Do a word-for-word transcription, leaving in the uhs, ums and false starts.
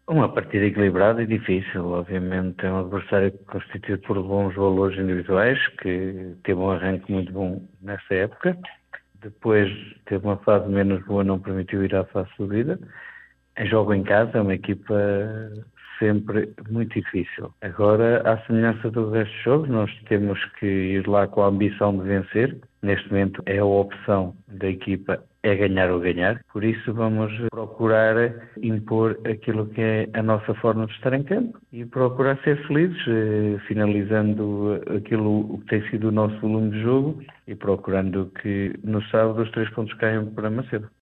Uma partida equilibrada e difícil, obviamente é um adversário constituído por bons valores individuais, que teve um arranque muito bom nessa época, depois teve uma fase menos boa, não permitiu ir à fase subida. Jogo em casa, é uma equipa sempre muito difícil. Agora, à semelhança do resto dos jogos, nós temos que ir lá com a ambição de vencer. Neste momento é a opção da equipa é ganhar ou ganhar, por isso vamos procurar impor aquilo que é a nossa forma de estar em campo e procurar ser felizes, eh, finalizando aquilo que tem sido o nosso volume de jogo e procurando que no sábado os três pontos caiam para Macedo.